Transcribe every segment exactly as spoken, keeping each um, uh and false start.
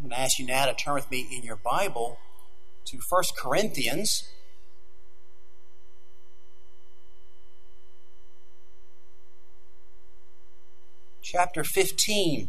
I'm going to ask you now to turn with me in your Bible to First Corinthians. Chapter fifteen.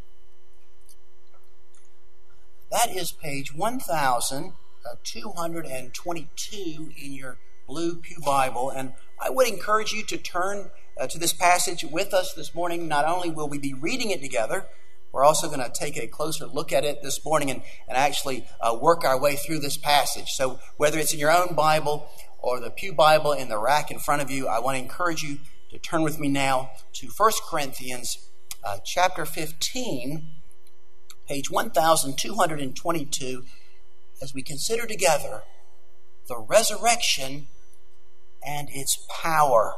That is page one thousand two hundred twenty-two in your blue pew Bible. And I would encourage you to turn uh, to this passage with us this morning. Not only will we be reading it together, we're also going to take a closer look at it this morning and, and actually uh, work our way through this passage. So whether it's in your own Bible or the pew Bible in the rack in front of you, I want to encourage you to turn with me now to First Corinthians uh, chapter fifteen, page one thousand two hundred twenty-two, as we consider together the resurrection and its power.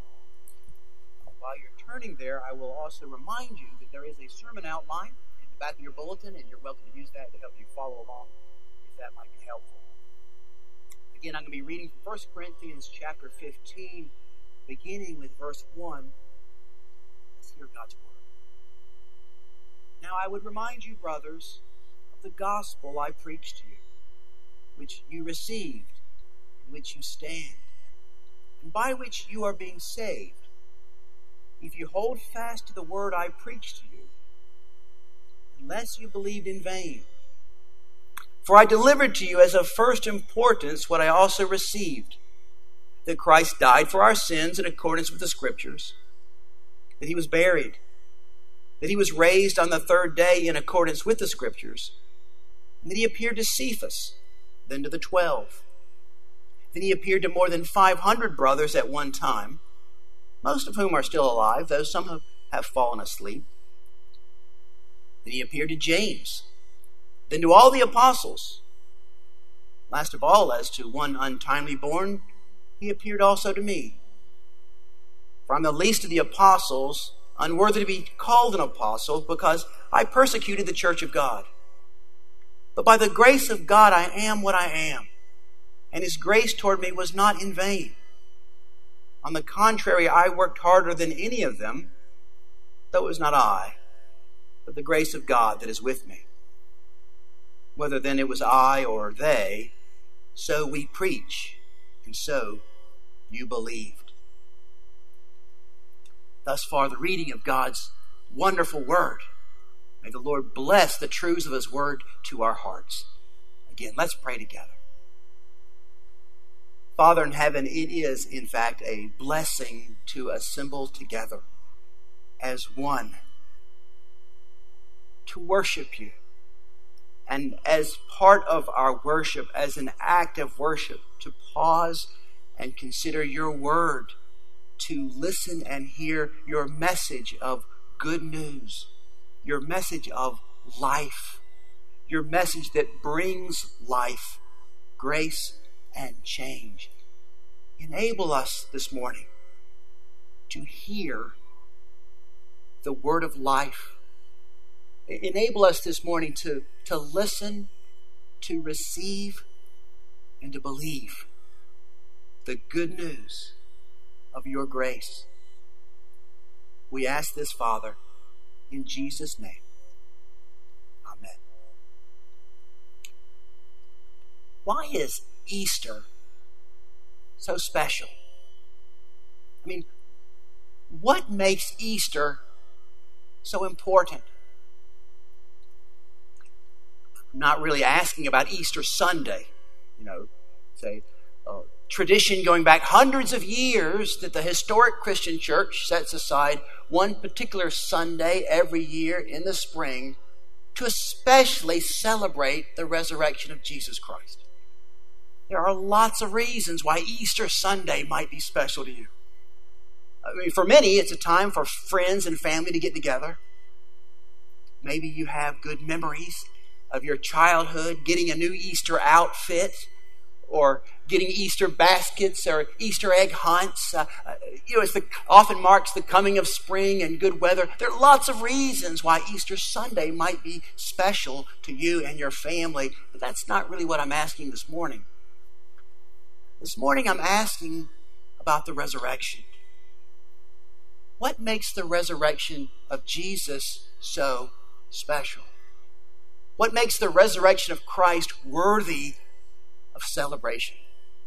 While you're turning there, I will also remind you that there is a sermon outline in the back of your bulletin, and you're welcome to use that to help you follow along if that might be helpful. Again, I'm going to be reading from First Corinthians chapter fifteen, beginning with verse one. Let's hear God's word. Now I would remind you, brothers, of the gospel I preached to you, which you received, in which you stand, and by which you are being saved, if you hold fast to the word I preached to you, unless you believed in vain. For I delivered to you as of first importance what I also received, that Christ died for our sins in accordance with the Scriptures, that he was buried, that he was raised on the third day in accordance with the Scriptures, and that he appeared to Cephas, then to the twelve. Then he appeared to more than five hundred brothers at one time, most of whom are still alive, though some have, have fallen asleep. Then he appeared to James, then to all the apostles. Last of all, as to one untimely born, he appeared also to me. For I'm the least of the apostles, unworthy to be called an apostle, because I persecuted the church of God. But by the grace of God I am what I am, and his grace toward me was not in vain. On the contrary, I worked harder than any of them, though it was not I, but the grace of God that is with me. Whether then it was I or they, so we preach, and so you believed. Thus far, the reading of God's wonderful word. May the Lord bless the truths of his word to our hearts. Again, let's pray together. Father in heaven, it is, in fact, a blessing to assemble together as one, to worship you. And as part of our worship, as an act of worship, to pause and consider your word, to listen and hear your message of good news, your message of life, your message that brings life, grace, and change. Enable us this morning to hear the word of life. Enable us this morning to, to listen, to receive, and to believe the good news of your grace. We ask this, Father, in Jesus' name. Amen. Why is Easter so special? I mean, what makes Easter so important? I'm not really asking about Easter Sunday, you know, say, uh, tradition going back hundreds of years that the historic Christian church sets aside one particular Sunday every year in the spring to especially celebrate the resurrection of Jesus Christ. There are lots of reasons why Easter Sunday might be special to you. I mean, for many, it's a time for friends and family to get together. Maybe you have good memories of your childhood, getting a new Easter outfit, or getting Easter baskets or Easter egg hunts. Uh, you know, it often marks the coming of spring and good weather. There are lots of reasons why Easter Sunday might be special to you and your family, but that's not really what I'm asking this morning. This morning I'm asking about the resurrection. What makes the resurrection of Jesus so special? What makes the resurrection of Christ worthy of celebration?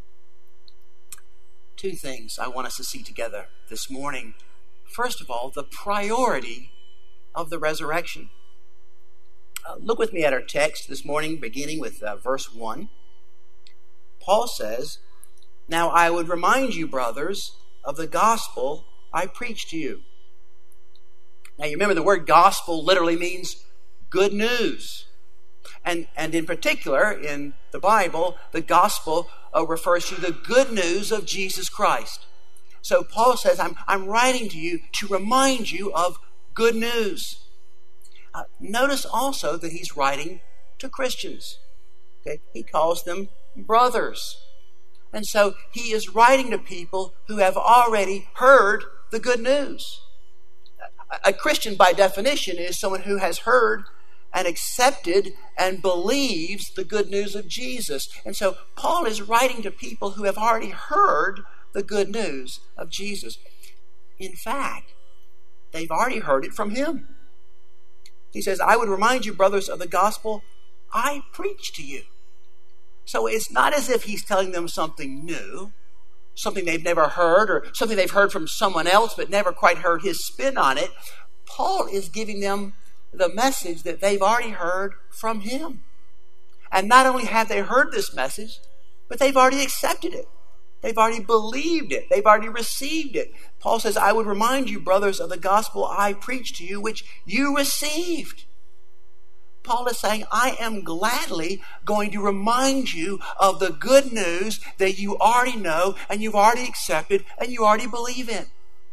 Two things I want us to see together this morning. First of all, the priority of the resurrection. Uh, look with me at our text this morning, beginning with uh, verse one. Paul says, "Now I would remind you, brothers, of the gospel I preached to you." Now you remember the word gospel literally means good news. And, and in particular, in the Bible, the gospel uh, refers to the good news of Jesus Christ. So Paul says, I'm, I'm writing to you to remind you of good news. Uh, notice also that he's writing to Christians. Okay? He calls them brothers. And so he is writing to people who have already heard the good news. A, a Christian, by definition, is someone who has heard and accepted and believes the good news of Jesus. And so Paul is writing to people who have already heard the good news of Jesus. In fact, they've already heard it from him. He says, "I would remind you, brothers, of the gospel I preached to you." So it's not as if he's telling them something new, something they've never heard, or something they've heard from someone else but never quite heard his spin on it. Paul is giving them the message that they've already heard from him. And not only have they heard this message, but they've already accepted it. They've already believed it. They've already received it. Paul says, "I would remind you, brothers, of the gospel I preached to you, which you received." Paul is saying, I am gladly going to remind you of the good news that you already know and you've already accepted and you already believe in.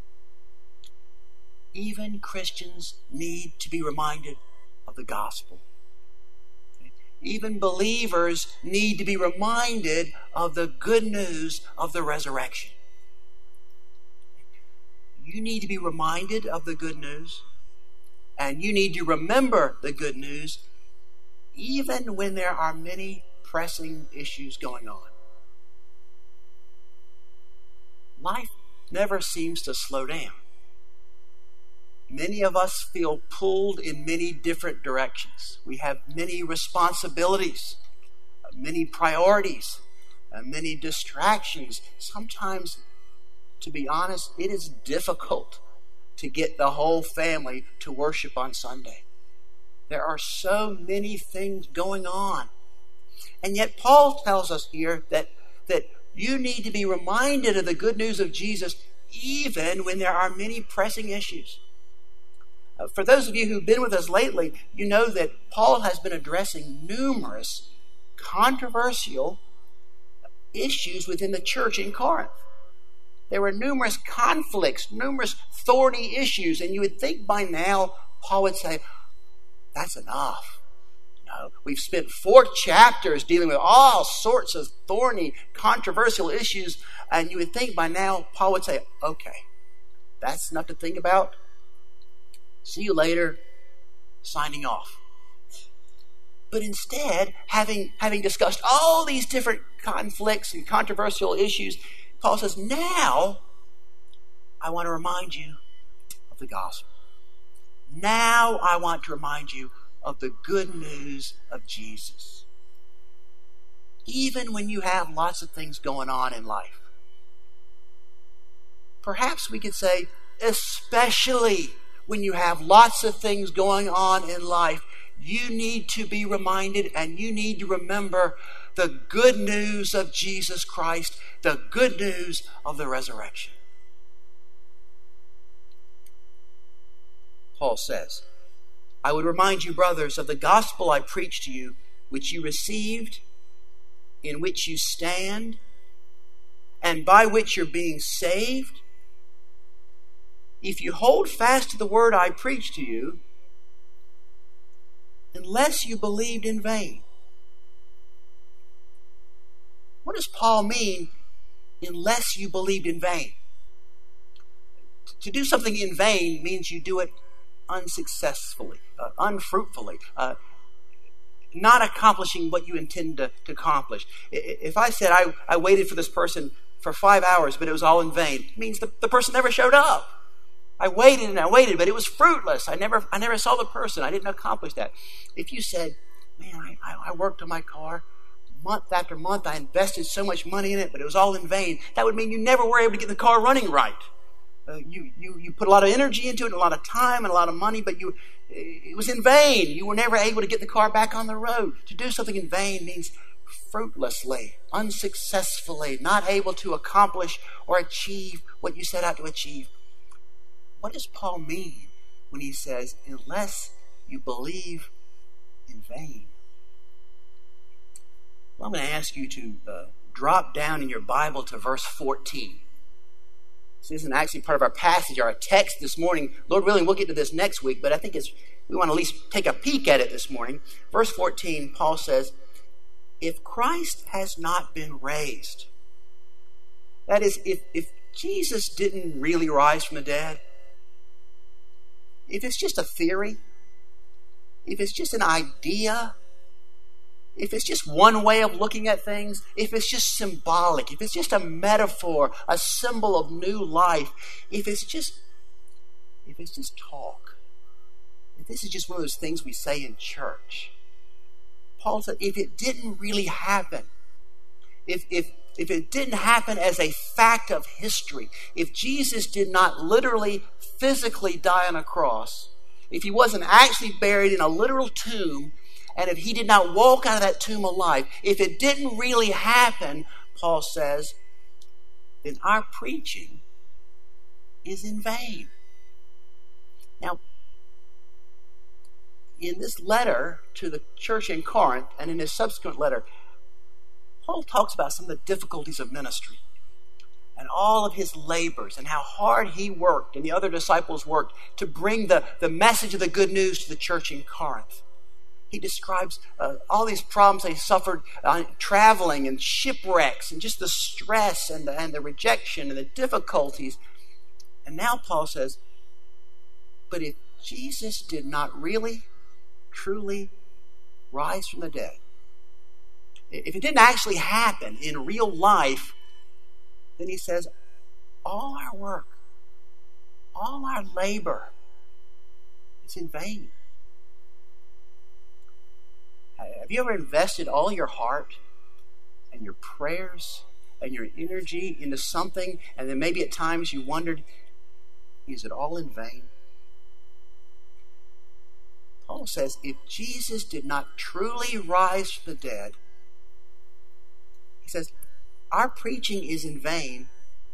Even Christians need to be reminded of the gospel. Even believers need to be reminded of the good news of the resurrection. You need to be reminded of the good news, and you need to remember the good news even when there are many pressing issues going on. Life never seems to slow down. Many of us feel pulled in many different directions. We have many responsibilities, many priorities, many distractions. Sometimes, to be honest, it is difficult to get the whole family to worship on Sunday. There are so many things going on. And yet Paul tells us here that, that you need to be reminded of the good news of Jesus even when there are many pressing issues. Uh, for those of you who've been with us lately, you know that Paul has been addressing numerous controversial issues within the church in Corinth. There were numerous conflicts, numerous thorny issues, and you would think by now Paul would say, that's enough. No, we've spent four chapters dealing with all sorts of thorny, controversial issues, and you would think by now Paul would say, okay, that's enough to think about. See you later, signing off. But instead, having, having discussed all these different conflicts and controversial issues, Paul says, now I want to remind you of the gospel. Now I want to remind you of the good news of Jesus. Even when you have lots of things going on in life. Perhaps we could say, especially when you have lots of things going on in life, you need to be reminded and you need to remember the good news of Jesus Christ, the good news of the resurrection. Paul says, I would remind you, brothers, of the gospel I preached to you, which you received, in which you stand, and by which you're being saved, if you hold fast to the word I preached to you, unless you believed in vain. What does Paul mean, unless you believed in vain? To do something in vain means you do it unsuccessfully, uh, unfruitfully, uh, not accomplishing what you intend to, to accomplish. If I said I, I waited for this person for five hours, but it was all in vain, it means the, the person never showed up. I waited and I waited, but it was fruitless. I never I never saw the person. I didn't accomplish that. If you said, Man, I, I, I worked on my car. Month after month, I invested so much money in it, but it was all in vain. That would mean you never were able to get the car running right. Uh, you, you, you put a lot of energy into it, a lot of time and a lot of money, but you it was in vain. You were never able to get the car back on the road. To do something in vain means fruitlessly, unsuccessfully, not able to accomplish or achieve what you set out to achieve. What does Paul mean when he says, unless you believe in vain? Well, I'm going to ask you to uh, drop down in your Bible to verse fourteen. This isn't actually part of our passage, our text this morning. Lord willing, we'll get to this next week, but I think it's we want to at least take a peek at it this morning. Verse fourteen, Paul says, if Christ has not been raised, that is, if, if Jesus didn't really rise from the dead, if it's just a theory, if it's just an idea, if it's just one way of looking at things, if it's just symbolic, if it's just a metaphor, a symbol of new life, if it's just if it's just talk, if this is just one of those things we say in church, Paul said, if it didn't really happen, if if if it didn't happen as a fact of history, if Jesus did not literally, physically die on a cross, if he wasn't actually buried in a literal tomb, and if he did not walk out of that tomb alive, if it didn't really happen, Paul says, then our preaching is in vain. Now, in this letter to the church in Corinth, and in his subsequent letter, Paul talks about some of the difficulties of ministry and all of his labors and how hard he worked and the other disciples worked to bring the, the message of the good news to the church in Corinth. He describes uh, all these problems they suffered uh, traveling and shipwrecks and just the stress and the, and the rejection and the difficulties. And now Paul says, but if Jesus did not really, truly rise from the dead, if it didn't actually happen in real life, then he says, all our work, all our labor is in vain. Have you ever invested all your heart and your prayers and your energy into something, and then maybe at times you wondered, is it all in vain? Paul says, if Jesus did not truly rise from the dead, he says, our preaching is in vain,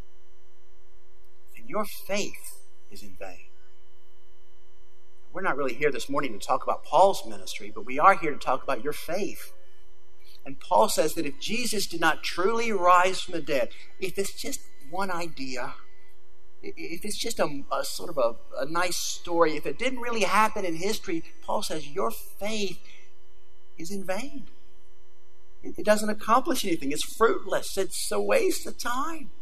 and your faith is in vain. We're not really here this morning to talk about Paul's ministry, but we are here to talk about your faith. And Paul says that if Jesus did not truly rise from the dead, if it's just one idea, if it's just a, a sort of a, a nice story, if it didn't really happen in history, Paul says your faith is in vain. It, it doesn't accomplish anything. It's fruitless. It's a waste of time.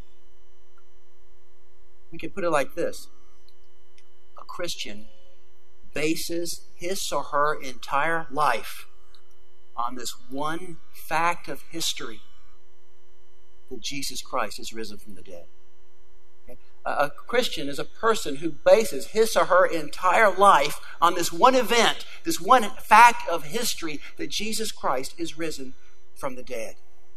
We can put it like this. A Christian bases his or her entire life on this one fact of history, that Jesus Christ has risen from the dead. Okay? A Christian is a person who bases his or her entire life on this one event, this one fact of history, that Jesus Christ is risen from the dead.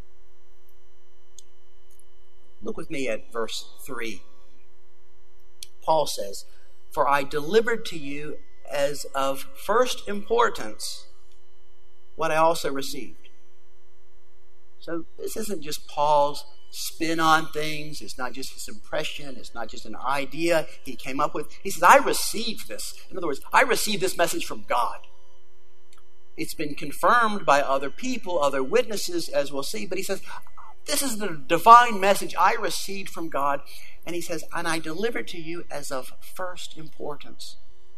Look with me at verse three. Paul says, for I delivered to you as of first importance what I also received. So this isn't just Paul's spin on things. It's not just his impression. It's not just an idea he came up with. He says, I received this. In other words, I received this message from God. It's been confirmed by other people, other witnesses, as we'll see. But he says, this is the divine message I received from God. And he says, and I delivered to you as of first importance.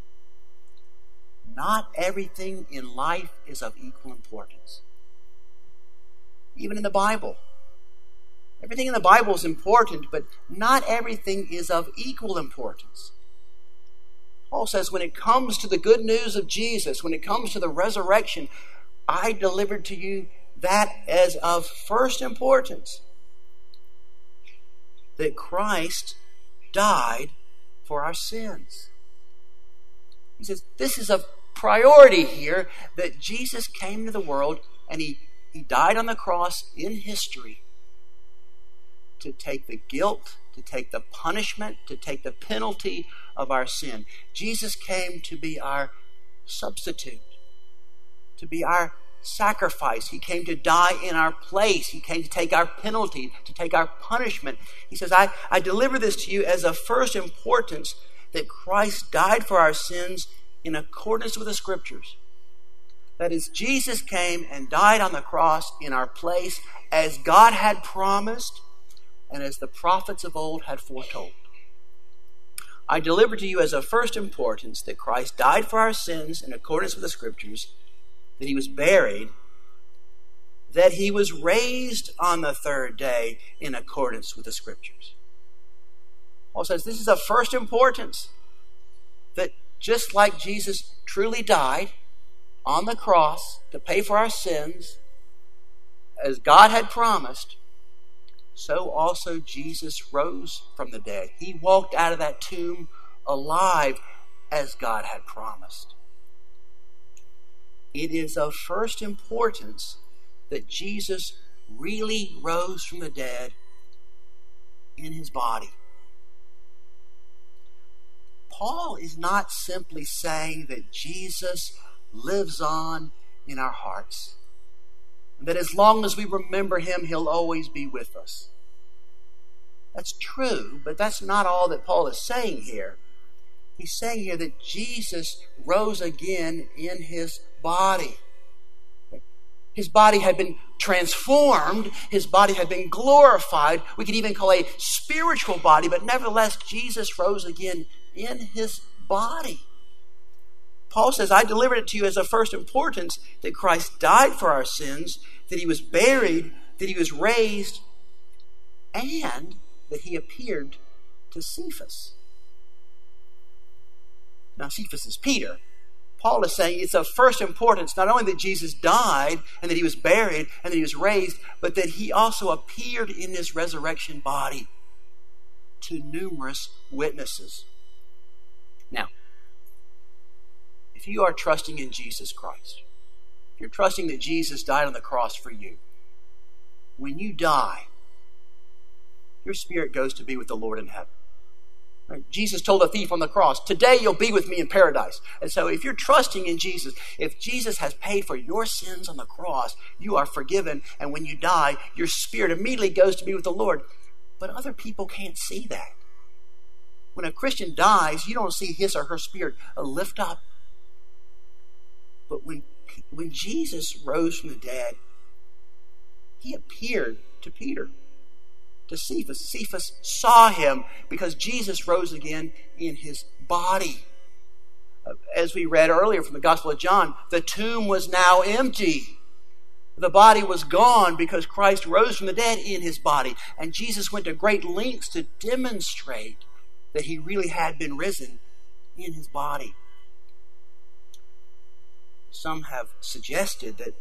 Not everything in life is of equal importance. Even in the Bible. Everything in the Bible is important, but not everything is of equal importance. Paul says, when it comes to the good news of Jesus, when it comes to the resurrection, I delivered to you that as of first importance. That Christ died for our sins. He says, this is of priority here that Jesus came into the world and he, he died on the cross in history to take the guilt, to take the punishment, to take the penalty of our sin. Jesus came to be our substitute, to be our sacrifice. He came to die in our place. He came to take our penalty, to take our punishment. He says, I, I deliver this to you as of first importance, that Christ died for our sins in accordance with the Scriptures. That is, Jesus came and died on the cross in our place as God had promised and as the prophets of old had foretold. I deliver to you as of first importance that Christ died for our sins in accordance with the Scriptures, that he was buried, that he was raised on the third day in accordance with the Scriptures. Paul says this is of first importance, that just like Jesus truly died on the cross to pay for our sins, as God had promised, so also Jesus rose from the dead. He walked out of that tomb alive as God had promised. It is of first importance that Jesus really rose from the dead in his body. Paul is not simply saying that Jesus lives on in our hearts, and that as long as we remember him, he'll always be with us. That's true, but that's not all that Paul is saying here. He's saying here that Jesus rose again in his body. His body had been transformed. His body had been glorified. We could even call a spiritual body, but nevertheless, Jesus rose again in his body. Paul says, I delivered it to you as of first importance that Christ died for our sins, that he was buried, that he was raised, and that he appeared to Cephas. Now, Cephas is Peter. Paul is saying it's of first importance not only that Jesus died and that he was buried and that he was raised, but that he also appeared in his resurrection body to numerous witnesses. Now, if you are trusting in Jesus Christ, if you're trusting that Jesus died on the cross for you, when you die, your spirit goes to be with the Lord in heaven. Right? Jesus told the thief on the cross, today you'll be with me in paradise. And so if you're trusting in Jesus, if Jesus has paid for your sins on the cross, you are forgiven. And when you die, your spirit immediately goes to be with the Lord. But other people can't see that. When a Christian dies, you don't see his or her spirit lift up. But when, when Jesus rose from the dead, he appeared to Peter, to Cephas. Cephas saw him because Jesus rose again in his body. As we read earlier from the Gospel of John, the tomb was now empty. The body was gone because Christ rose from the dead in his body. And Jesus went to great lengths to demonstrate that he really had been risen in his body. Some have suggested that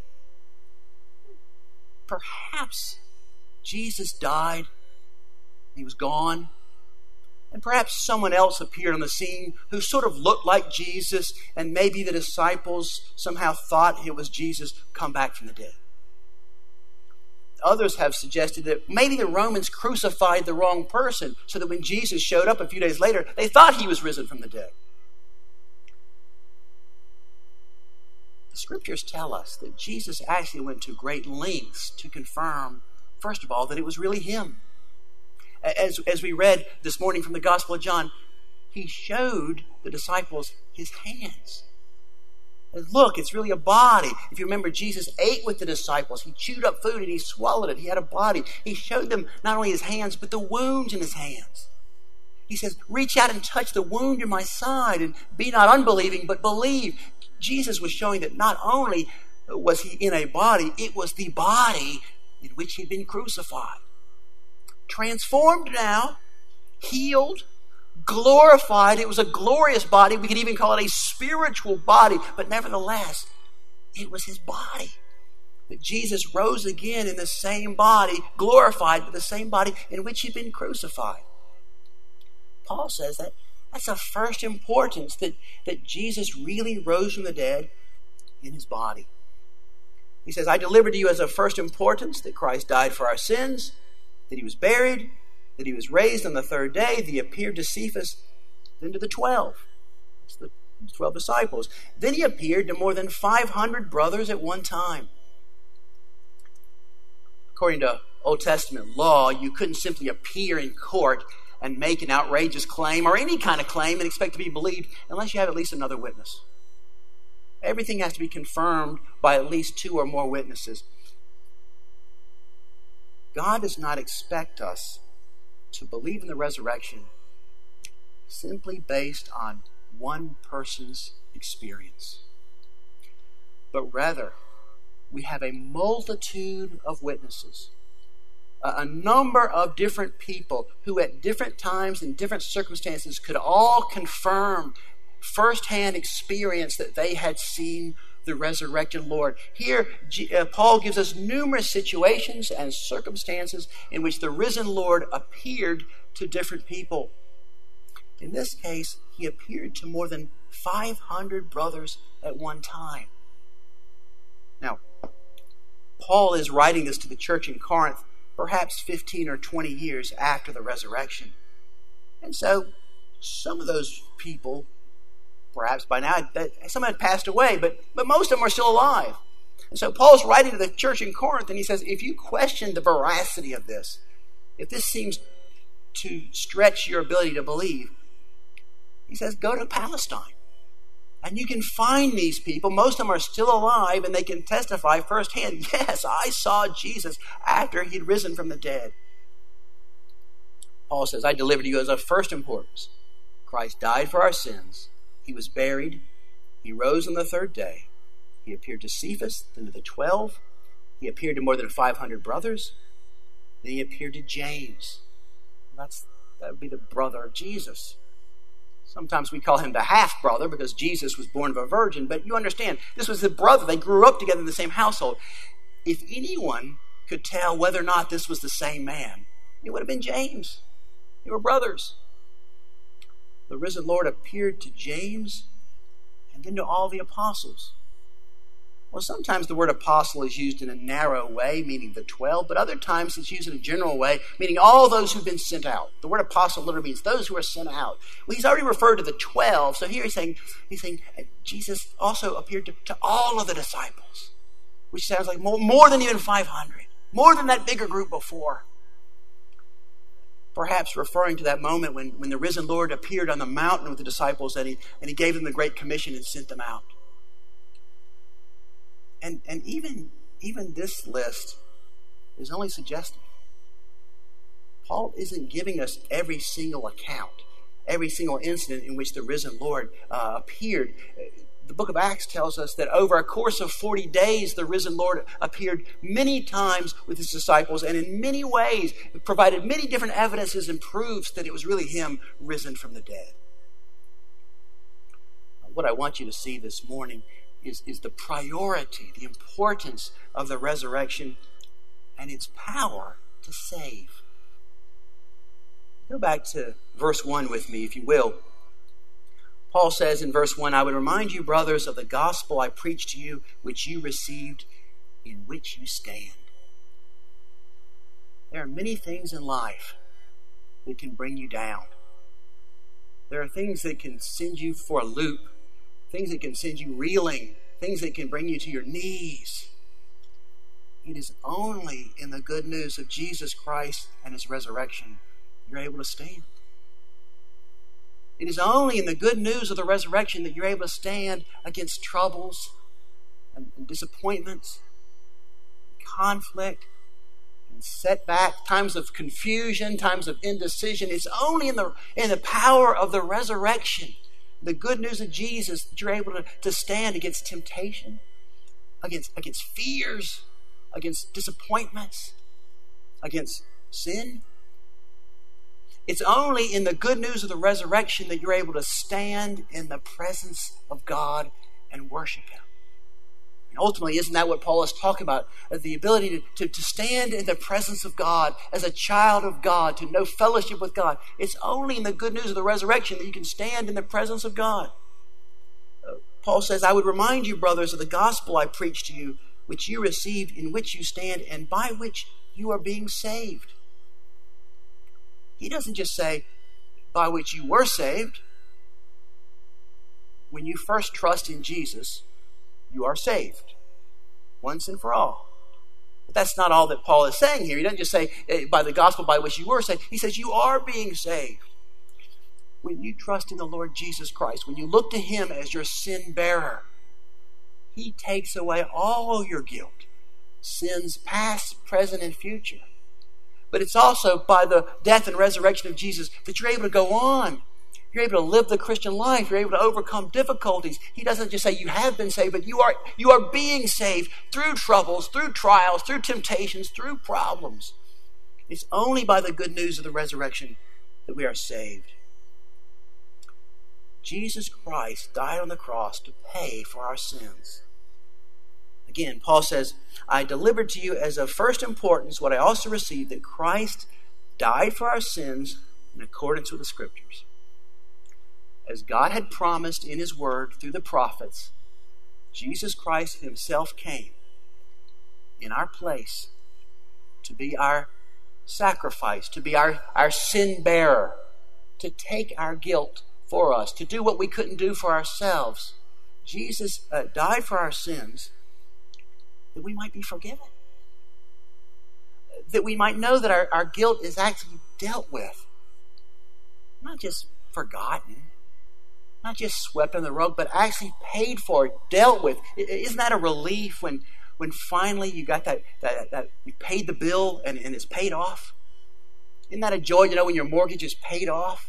perhaps Jesus died, he was gone, and perhaps someone else appeared on the scene who sort of looked like Jesus, and maybe the disciples somehow thought it was Jesus come back from the dead. Others have suggested that maybe the Romans crucified the wrong person, so that when Jesus showed up a few days later, they thought he was risen from the dead. The Scriptures tell us that Jesus actually went to great lengths to confirm, first of all, that it was really him. As, as we read this morning from the Gospel of John, he showed the disciples his hands. And look, it's really a body. If you remember, Jesus ate with the disciples. He chewed up food and he swallowed it. He had a body. He showed them not only his hands, but the wounds in his hands. He says, reach out and touch the wound in my side and be not unbelieving, but believe. Jesus was showing that not only was he in a body, it was the body in which he'd been crucified. Transformed now, healed, glorified. It was a glorious body. We could even call it a spiritual body, but nevertheless, it was his body. That Jesus rose again in the same body, glorified with the same body in which he'd been crucified. Paul says that That's of first importance, that, that Jesus really rose from the dead in his body. He says, I delivered to you as of first importance that Christ died for our sins, that he was buried, that he was raised on the third day, that he appeared to Cephas, then to the twelve. That's the twelve disciples. Then he appeared to more than five hundred brothers at one time. According to Old Testament law, you couldn't simply appear in court and make an outrageous claim or any kind of claim and expect to be believed unless you have at least another witness. Everything has to be confirmed by at least two or more witnesses. God does not expect us to believe in the resurrection simply based on one person's experience, but rather we have a multitude of witnesses, a number of different people who at different times and different circumstances could all confirm firsthand experience that they had seen the resurrected Lord. Here, uh, Paul gives us numerous situations and circumstances in which the risen Lord appeared to different people. In this case, he appeared to more than five hundred brothers at one time. Now, Paul is writing this to the church in Corinth perhaps fifteen or twenty years after the resurrection. And so, some of those people, perhaps by now, some had passed away, but, but most of them are still alive. And so Paul's writing to the church in Corinth, and he says, if you question the veracity of this, if this seems to stretch your ability to believe, he says, go to Palestine. And you can find these people. Most of them are still alive, and they can testify firsthand, yes, I saw Jesus after he'd risen from the dead. Paul says, I delivered to you as of first importance. Christ died for our sins. He was buried. He rose on the third day. He appeared to Cephas, then to the twelve. He appeared to more than five hundred brothers. Then he appeared to James. That's, that would be the brother of Jesus. Sometimes we call him the half-brother because Jesus was born of a virgin. But you understand, this was the brother. They grew up together in the same household. If anyone could tell whether or not this was the same man, it would have been James. They were brothers. The risen Lord appeared to James and then to all the apostles. Well, sometimes the word apostle is used in a narrow way, meaning the twelve, but other times it's used in a general way, meaning all those who've been sent out. The word apostle literally means those who are sent out. Well, he's already referred to the twelve, so here he's saying, he's saying Jesus also appeared to, to all of the disciples, which sounds like more, more than even five hundred, more than that bigger group before. Perhaps referring to that moment when, when the risen Lord appeared on the mountain with the disciples and he, and he gave them the Great Commission and sent them out. And, and even, even this list is only suggestive. Paul isn't giving us every single account, every single incident in which the risen Lord uh, appeared. The book of Acts tells us that over a course of forty days, the risen Lord appeared many times with his disciples and in many ways provided many different evidences and proofs that it was really him risen from the dead. What I want you to see this morning is, is the priority, the importance of the resurrection and its power to save. Go back to verse one with me, if you will. Paul says in verse one, I would remind you, brothers, of the gospel I preached to you, which you received, in which you stand. There are many things in life that can bring you down. There are things that can send you for a loop, things that can send you reeling, things that can bring you to your knees. It is only in the good news of Jesus Christ and his resurrection you're able to stand. It is only in the good news of the resurrection that you're able to stand against troubles and, and disappointments, and conflict, and setback, times of confusion, times of indecision. It's only in the in the power of the resurrection, the good news of Jesus, that you're able to, to stand against temptation, against, against fears, against disappointments, against sin. It's only in the good news of the resurrection that you're able to stand in the presence of God and worship him. And ultimately, isn't that what Paul is talking about? The ability to, to, to stand in the presence of God as a child of God, to know fellowship with God. It's only in the good news of the resurrection that you can stand in the presence of God. Uh, Paul says, I would remind you, brothers, of the gospel I preached to you, which you received, in which you stand, and by which you are being saved. He doesn't just say, by which you were saved. When you first trust in Jesus, you are saved, once and for all. But that's not all that Paul is saying here. He doesn't just say, by the gospel by which you were saved. He says, you are being saved. When you trust in the Lord Jesus Christ, when you look to Him as your sin bearer, He takes away all your guilt, sins past, present, and future. But it's also by the death and resurrection of Jesus that you're able to go on. You're able to live the Christian life. You're able to overcome difficulties. He doesn't just say you have been saved, but you are, you are being saved through troubles, through trials, through temptations, through problems. It's only by the good news of the resurrection that we are saved. Jesus Christ died on the cross to pay for our sins. Again, Paul says, I delivered to you as of first importance what I also received, that Christ died for our sins in accordance with the Scriptures. As God had promised in His Word through the prophets, Jesus Christ Himself came in our place to be our sacrifice, to be our, our sin bearer, to take our guilt for us, to do what we couldn't do for ourselves. Jesus uh, died for our sins that we might be forgiven. That we might know that our, our guilt is actually dealt with. Not just forgotten, not just swept under the rug, but actually paid for, dealt with. Isn't that a relief when, when finally you got that, that, that you paid the bill and, and it's paid off? Isn't that a joy to know when your mortgage is paid off?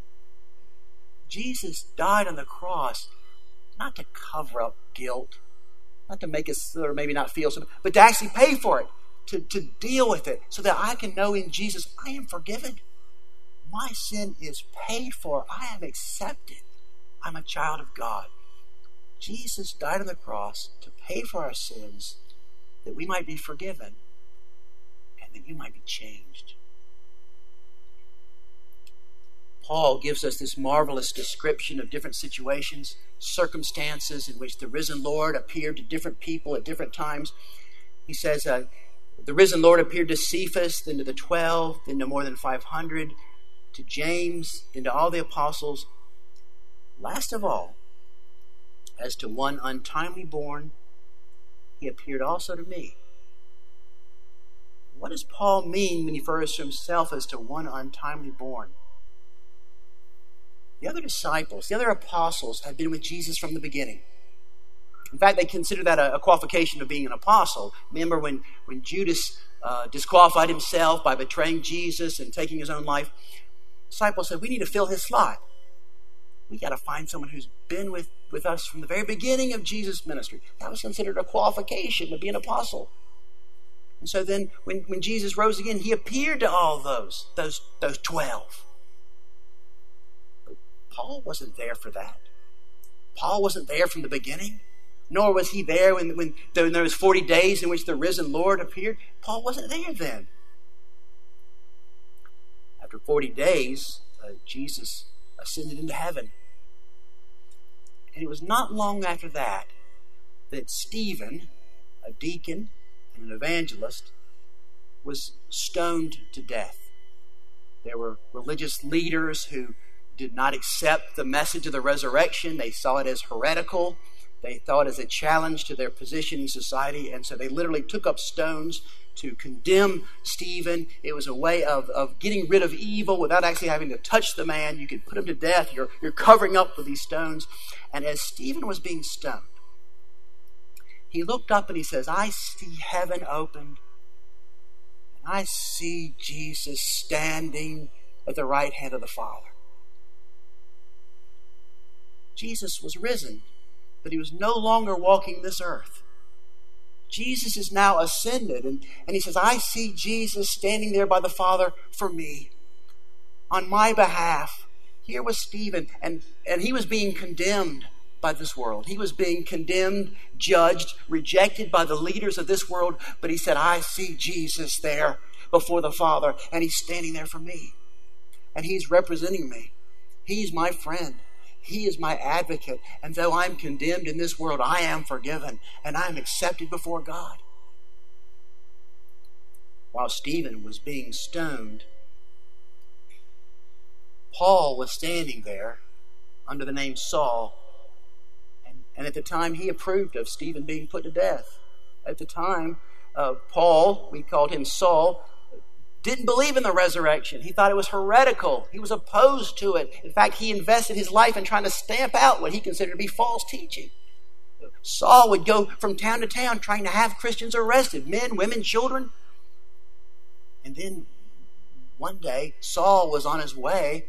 Jesus died on the cross not to cover up guilt, not to make us or maybe not feel something, but to actually pay for it, to, to deal with it, so that I can know in Jesus I am forgiven. My sin is paid for. I am accepted. I'm a child of God. Jesus died on the cross to pay for our sins, that we might be forgiven and that you might be changed. Paul gives us this marvelous description of different situations, circumstances in which the risen Lord appeared to different people at different times. He says, uh, the risen Lord appeared to Cephas, then to the twelve, then to more than five hundred, to James, then to all the apostles. Last of all, as to one untimely born, He appeared also to me. What does Paul mean when he refers to himself as to one untimely born? The other disciples, the other apostles, had been with Jesus from the beginning. In fact, they consider that a, a qualification of being an apostle. Remember when, when Judas uh, disqualified himself by betraying Jesus and taking his own life? Disciples said, we need to fill his slot. We got to find someone who's been with, with us from the very beginning of Jesus' ministry. That was considered a qualification to be an apostle. And so then when, when Jesus rose again, He appeared to all those, those, those twelve. Paul wasn't there for that. Paul wasn't there from the beginning, nor was he there when, when there was forty days in which the risen Lord appeared. Paul wasn't there then. After forty days, uh, Jesus ascended into heaven. And it was not long after that that Stephen, a deacon and an evangelist, was stoned to death. There were religious leaders who did not accept the message of the resurrection. They saw it as heretical. They thought it as a challenge to their position in society, and so they literally took up stones to condemn Stephen. It was a way of, of getting rid of evil without actually having to touch the man. You could put him to death. You're, you're covering up with these stones. And as Stephen was being stoned, he looked up and he says, I see heaven opened, and I see Jesus standing at the right hand of the Father. Jesus was risen, but He was no longer walking this earth. Jesus is now ascended, and, and He says, I see Jesus standing there by the Father for me, on my behalf. Here was Stephen, and, and he was being condemned by this world. He was being condemned, judged, rejected by the leaders of this world. But he said, I see Jesus there before the Father, and he's standing there for me. And he's representing me. He's my friend. He is my advocate. And though I'm condemned in this world, I am forgiven, and I am accepted before God. While Stephen was being stoned, Paul was standing there under the name Saul. And, and at the time, he approved of Stephen being put to death. At the time, uh, Paul, we called him Saul, didn't believe in the resurrection. He thought it was heretical. He was opposed to it. In fact, he invested his life in trying to stamp out what he considered to be false teaching. Saul would go from town to town trying to have Christians arrested, men, women, children. And then one day, Saul was on his way,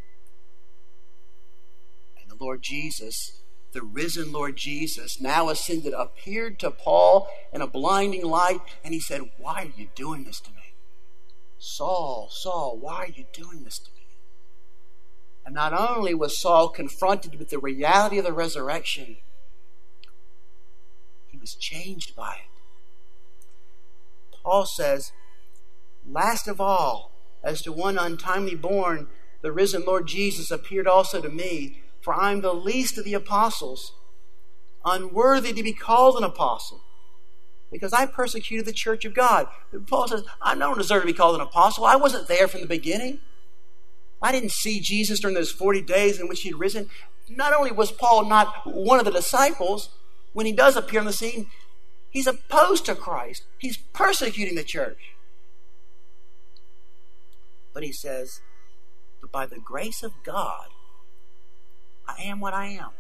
and the Lord Jesus, the risen Lord Jesus, now ascended, appeared to Paul in a blinding light, and he said, why are you doing this to me? Saul, Saul, why are you doing this to me? And not only was Saul confronted with the reality of the resurrection, he was changed by it. Paul says, last of all, as to one untimely born, the risen Lord Jesus appeared also to me, for I am the least of the apostles, unworthy to be called an apostle, because I persecuted the church of God. Paul says, I don't deserve to be called an apostle. I wasn't there from the beginning. I didn't see Jesus during those forty days in which he had risen. Not only was Paul not one of the disciples, when he does appear on the scene, he's opposed to Christ. He's persecuting the church. But he says, but by the grace of God, I am what I am.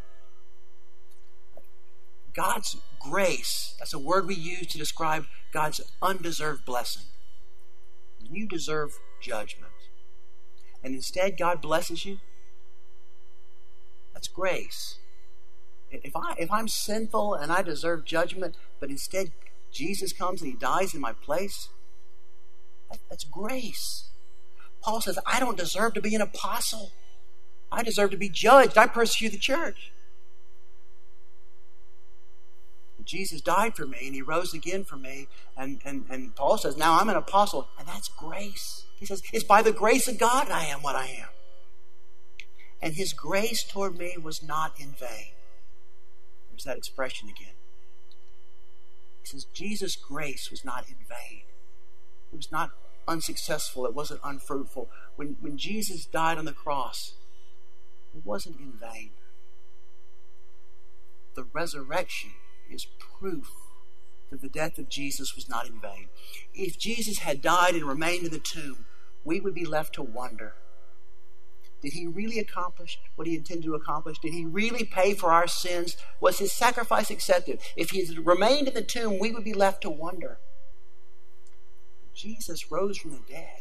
God's grace, that's a word we use to describe God's undeserved blessing. When you deserve judgment, and instead God blesses you, that's grace. If, I, if I'm sinful and I deserve judgment, but instead Jesus comes and he dies in my place, that, that's grace. Paul says, I don't deserve to be an apostle. I deserve to be judged. I persecute the church. Jesus died for me and he rose again for me. And, and, and Paul says, now I'm an apostle. And that's grace. He says, it's by the grace of God I am what I am. And his grace toward me was not in vain. There's that expression again. He says, Jesus' grace was not in vain. It was not unsuccessful. It wasn't unfruitful. When, when Jesus died on the cross, it wasn't in vain. The resurrection is proof that the death of Jesus was not in vain. If Jesus had died and remained in the tomb, we would be left to wonder, did he really accomplish what he intended to accomplish? Did he really pay for our sins? Was his sacrifice accepted? If he had remained in the tomb, we would be left to wonder. But Jesus rose from the dead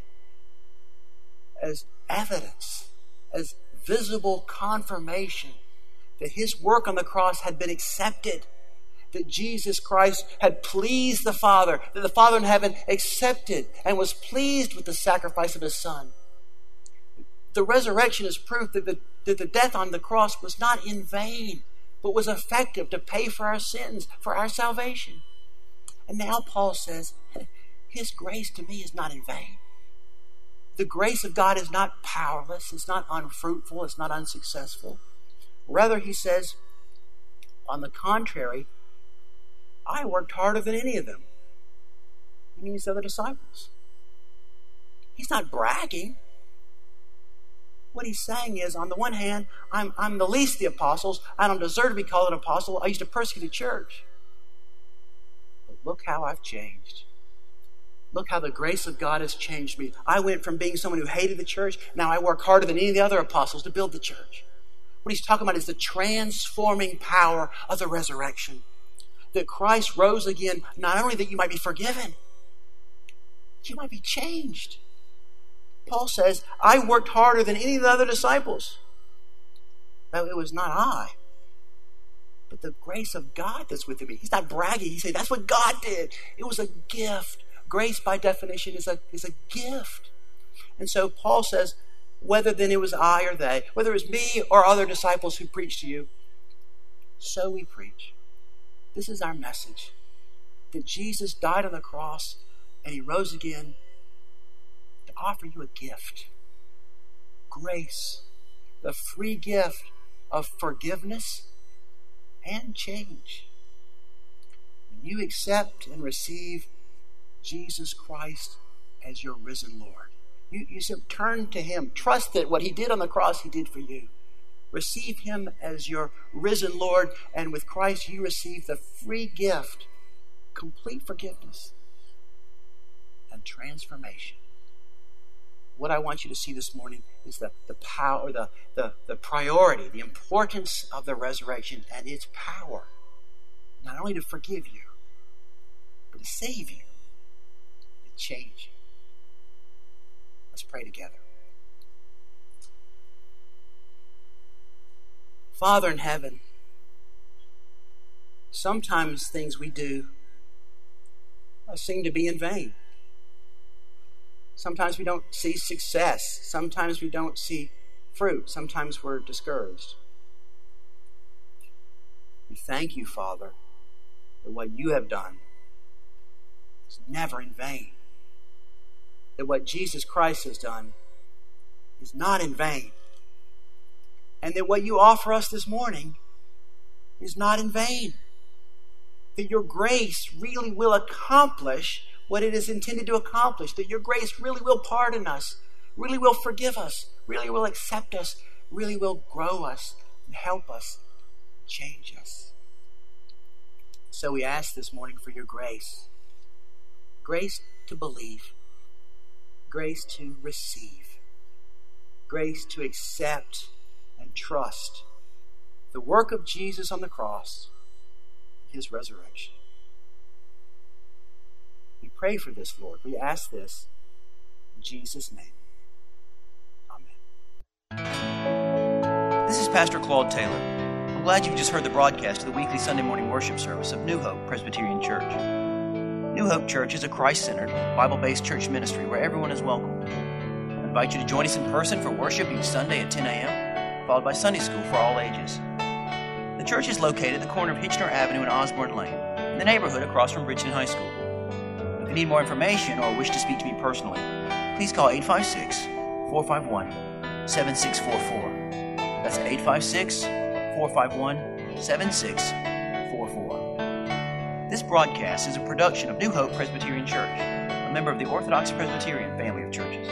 as evidence, as visible confirmation that his work on the cross had been accepted, that Jesus Christ had pleased the Father, that the Father in heaven accepted and was pleased with the sacrifice of his Son. The resurrection is proof that the, that the death on the cross was not in vain, but was effective to pay for our sins, for our salvation. And now Paul says, his grace to me is not in vain. The grace of God is not powerless, it's not unfruitful, it's not unsuccessful. Rather, he says, on the contrary, I worked harder than any of them. He means the other disciples. He's not bragging. What he's saying is, on the one hand, I'm, I'm the least of the apostles. I don't deserve to be called an apostle. I used to persecute the church. But look how I've changed. Look how the grace of God has changed me. I went from being someone who hated the church. Now I work harder than any of the other apostles to build the church. What he's talking about is the transforming power of the resurrection. That Christ rose again, not only that you might be forgiven, but you might be changed. Paul says, I worked harder than any of the other disciples. Though it was not I, but the grace of God that's within me. He's not bragging. He said, that's what God did. It was a gift. Grace, by definition, is a, is a gift. And so Paul says, whether then it was I or they, whether it was me or other disciples who preached to you, so we preach. This is our message, that Jesus died on the cross and he rose again to offer you a gift, grace, the free gift of forgiveness and change. When you accept and receive Jesus Christ as your risen Lord, you, you turn to him, trust that what he did on the cross, he did for you. Receive him as your risen Lord, and with Christ you receive the free gift, complete forgiveness and transformation. What I want you to see this morning is the, the power, the, the, the priority, the importance of the resurrection and its power, not only to forgive you, but to save you and change you. Let's pray together. Father in heaven, sometimes things we do seem to be in vain. Sometimes we don't see success. Sometimes we don't see fruit. Sometimes we're discouraged. We thank you, Father, that what you have done is never in vain. That what Jesus Christ has done is not in vain. And that what you offer us this morning is not in vain. That your grace really will accomplish what it is intended to accomplish. That your grace really will pardon us, really will forgive us, really will accept us, really will grow us and help us, change us. So we ask this morning for your grace. Grace to believe. Grace to receive. Grace to accept and trust the work of Jesus on the cross and his resurrection. We pray for this, Lord. We ask this in Jesus' name. Amen. This is Pastor Claude Taylor. I'm glad you just heard the broadcast of the weekly Sunday morning worship service of New Hope Presbyterian Church. New Hope Church is a Christ-centered, Bible-based church ministry where everyone is welcome. I invite you to join us in person for worship each Sunday at ten a.m., followed by Sunday school for all ages. The church is located at the corner of Hitchner Avenue and Osborne Lane, in the neighborhood across from Bridgeton High School. If you need more information or wish to speak to me personally, please call eight five six, four five one, seven six four four. That's eight five six, four five one, seven six four four. This broadcast is a production of New Hope Presbyterian Church, a member of the Orthodox Presbyterian family of churches.